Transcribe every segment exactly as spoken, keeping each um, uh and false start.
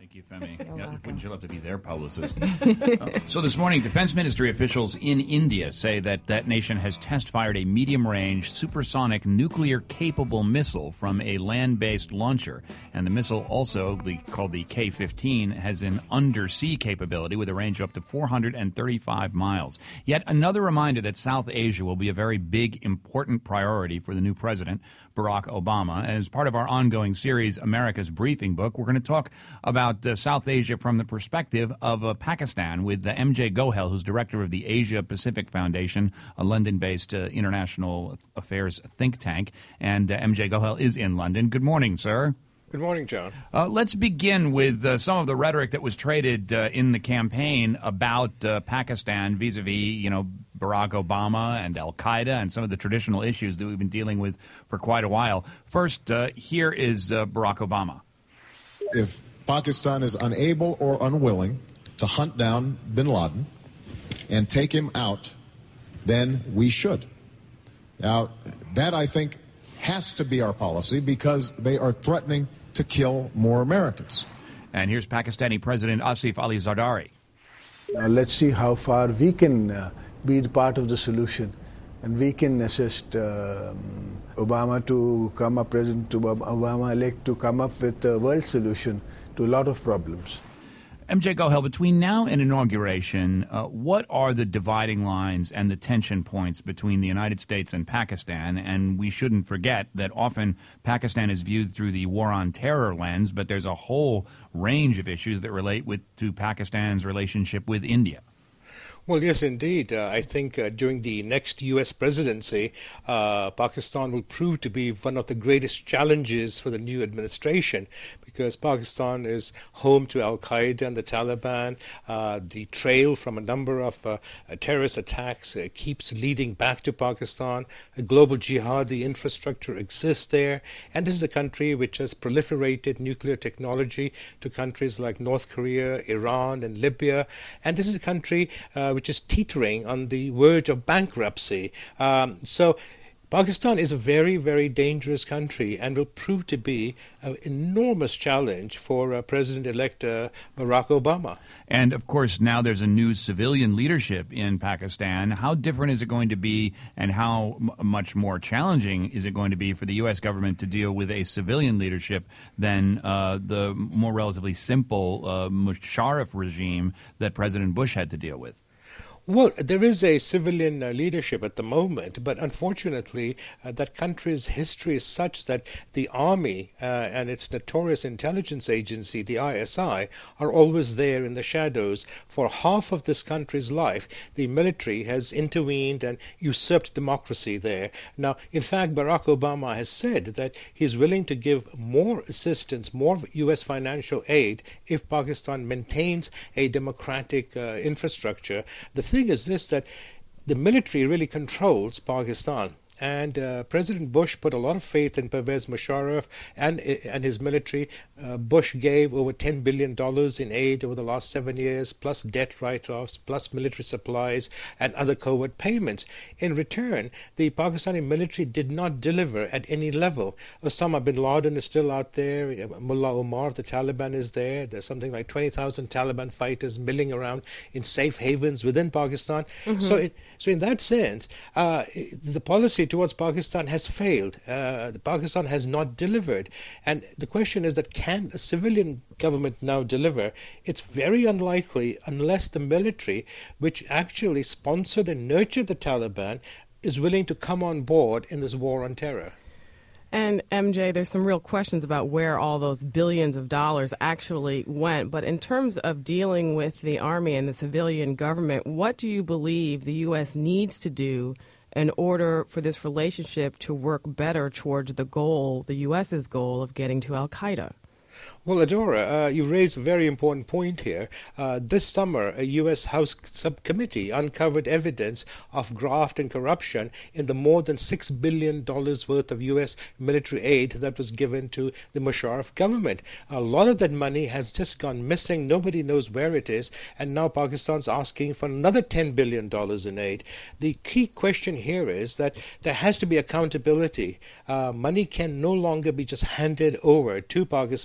Thank you, Femi. You're Yeah, welcome. wouldn't you love to be their publicist? Uh, so this morning, Defense Ministry officials in India say that that nation has test-fired a medium-range, supersonic, nuclear-capable missile from a land-based launcher. And the missile, also the, called the K fifteen, has an undersea capability with a range of up to four hundred thirty-five miles. Yet another reminder that South Asia will be a very big, important priority for the new president, Barack Obama. And as part of our ongoing series, America's Briefing Book, we're going to talk about uh, South Asia from the perspective of uh, Pakistan with uh, M J Gohel, who's director of the Asia Pacific Foundation, a London-based uh, international affairs think tank. And uh, M J Gohel is in London. Good morning, sir. Good morning, John. Uh, let's begin with uh, some of the rhetoric that was traded uh, in the campaign about uh, Pakistan vis-a-vis, you know, Barack Obama and al-Qaeda and some of the traditional issues that we've been dealing with for quite a while. First, uh, here is uh, Barack Obama. If Pakistan is unable or unwilling to hunt down bin Laden and take him out, then we should. Now, that, I think, has to be our policy because they are threatening to kill more Americans. And here's Pakistani President Asif Ali Zardari. Now let's see how far we can uh, be the part of the solution, and we can assist uh, Obama to come up, President Obama-elect to come up with a world solution to a lot of problems. M J Gohel, between now and inauguration, uh, what are the dividing lines and the tension points between the United States and Pakistan? And we shouldn't forget that often Pakistan is viewed through the war on terror lens, but there's a whole range of issues that relate with to Pakistan's relationship with India. Well, yes, indeed. Uh, I think uh, during the next U S presidency, uh, Pakistan will prove to be one of the greatest challenges for the new administration because Pakistan is home to al-Qaeda and the Taliban. Uh, the trail from a number of uh, terrorist attacks uh, keeps leading back to Pakistan. A global jihadi infrastructure exists there. And this is a country which has proliferated nuclear technology to countries like North Korea, Iran, and Libya. And this is a country uh, which is teetering on the verge of bankruptcy. Um, so Pakistan is a very, very dangerous country and will prove to be an enormous challenge for uh, President-elect uh, Barack Obama. And, of course, now there's a new civilian leadership in Pakistan. How different is it going to be and how m- much more challenging is it going to be for the U S government to deal with a civilian leadership than uh, the more relatively simple uh, Musharraf regime that President Bush had to deal with? Well, there is a civilian uh, leadership at the moment, but unfortunately, uh, that country's history is such that the army uh, and its notorious intelligence agency, the I S I, are always there in the shadows. For half of this country's life, the military has intervened and usurped democracy there. Now, in fact, Barack Obama has said that he's willing to give more assistance, more U S financial aid, if Pakistan maintains a democratic uh, infrastructure. The thing is this, that the military really controls Pakistan. And uh, President Bush put a lot of faith in Pervez Musharraf and and his military. Uh, Bush gave over ten billion dollars in aid over the last seven years, plus debt write-offs, plus military supplies and other covert payments. In return, the Pakistani military did not deliver at any level. Osama bin Laden is still out there. Mullah Omar, the Taliban, is there. There's something like twenty thousand Taliban fighters milling around in safe havens within Pakistan. Mm-hmm. So, it, so in that sense, uh, the policy towards Pakistan has failed. Uh, Pakistan has not delivered. And the question is that can a civilian government now deliver? It's very unlikely unless the military, which actually sponsored and nurtured the Taliban, is willing to come on board in this war on terror. And, M J, there's some real questions about where all those billions of dollars actually went. But in terms of dealing with the army and the civilian government, what do you believe the U S needs to do in order for this relationship to work better towards the goal, the U S's goal of getting to al-Qaeda? Well, Adora, uh, you raise a very important point here. Uh, this summer, a U S House subcommittee uncovered evidence of graft and corruption in the more than six billion dollars worth of U S military aid that was given to the Musharraf government. A lot of that money has just gone missing. Nobody knows where it is. And now Pakistan's asking for another ten billion dollars in aid. The key question here is that there has to be accountability. Uh, money can no longer be just handed over to Pakistan.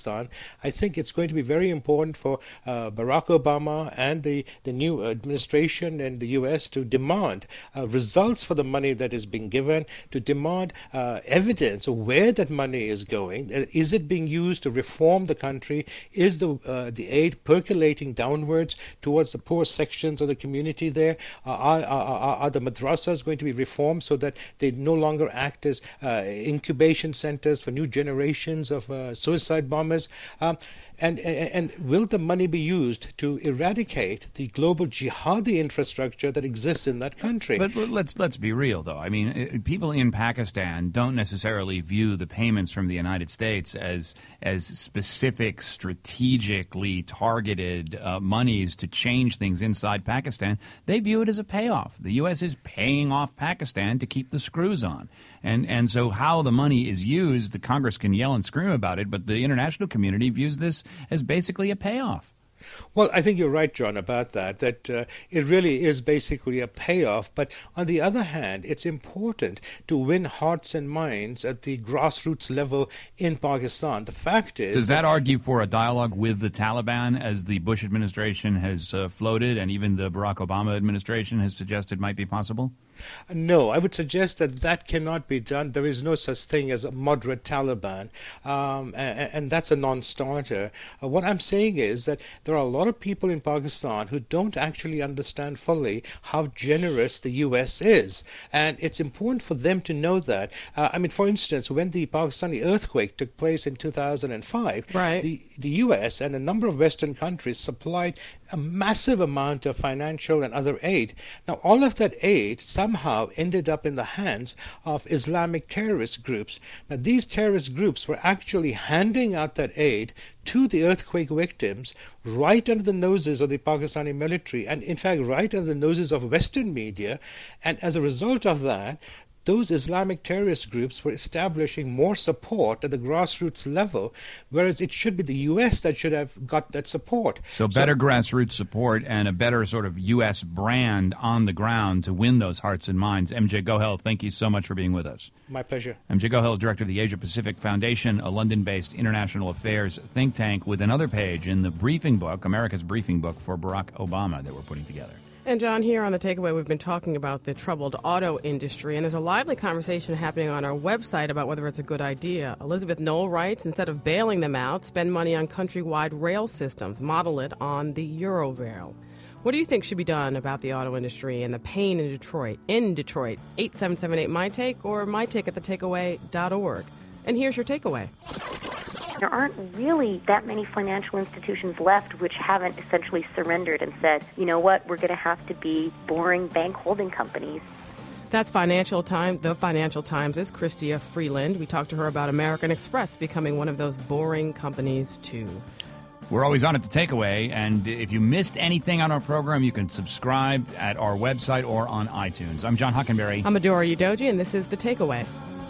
I think it's going to be very important for uh, Barack Obama and the, the new administration in the U S to demand uh, results for the money that is being given, to demand uh, evidence of where that money is going. Is it being used to reform the country? Is the uh, the aid percolating downwards towards the poor sections of the community there? Uh, are, are, are the madrasas going to be reformed so that they no longer act as uh, incubation centers for new generations of uh, suicide bombers? Um, and, and, and will the money be used to eradicate the global jihadi infrastructure that exists in that country? But let's let's be real, though. I mean, people in Pakistan don't necessarily view the payments from the United States as as specific, strategically targeted uh, monies to change things inside Pakistan. They view it as a payoff. The U S is paying off Pakistan to keep the screws on. And and so how the money is used, the Congress can yell and scream about it, but the international community views this as basically a payoff. Well, I think you're right, John, about that, that uh, it really is basically a payoff. But on the other hand, it's important to win hearts and minds at the grassroots level in Pakistan. The fact is... Does that, that argue for a dialogue with the Taliban, as the Bush administration has uh, floated and even the Barack Obama administration has suggested might be possible? No, I would suggest that that cannot be done. There is no such thing as a moderate Taliban, um, and, and that's a non-starter. Uh, what I'm saying is that there are a lot of people in Pakistan who don't actually understand fully how generous the U S is, and it's important for them to know that. Uh, I mean, for instance, when the Pakistani earthquake took place in two thousand five, right. the, the U S and a number of Western countries supplied a massive amount of financial and other aid. Now, all of that aid somehow ended up in the hands of Islamic terrorist groups. Now, these terrorist groups were actually handing out that aid to the earthquake victims right under the noses of the Pakistani military, and in fact right under the noses of Western media. And as a result of that, those Islamic terrorist groups were establishing more support at the grassroots level, whereas it should be the U S that should have got that support. So better so, grassroots support and a better sort of U S brand on the ground to win those hearts and minds. M J Gohel, thank you so much for being with us. My pleasure. M J Gohel is director of the Asia Pacific Foundation, a London-based international affairs think tank with another page in the briefing book, America's briefing book for Barack Obama, that we're putting together. And, John, here on The Takeaway, we've been talking about the troubled auto industry, and there's a lively conversation happening on our website about whether it's a good idea. Elizabeth Knoll writes, instead of bailing them out, spend money on countrywide rail systems, model it on the Eurorail. What do you think should be done about the auto industry and the pain in Detroit? In Detroit, eight seven seven eight, my take or my take at the takeaway dot org. And here's your takeaway. There aren't really that many financial institutions left which haven't essentially surrendered and said, you know what, we're going to have to be boring bank holding companies. That's Financial Times. The Financial Times' Chrystia Freeland. We talked to her about American Express becoming one of those boring companies, too. We're always on at The Takeaway, and if you missed anything on our program, you can subscribe at our website or on iTunes. I'm John Hockenberry. I'm Adora Udoji, and this is The Takeaway.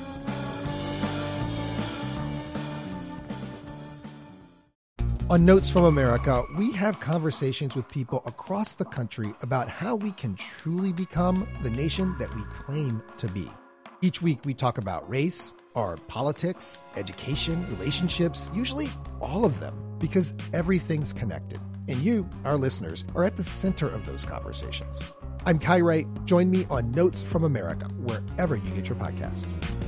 On Notes from America, we have conversations with people across the country about how we can truly become the nation that we claim to be. Each week we talk about race, our politics, education, relationships, usually all of them, because everything's connected. And you, our listeners, are at the center of those conversations. I'm Kai Wright. Join me on Notes from America, wherever you get your podcasts.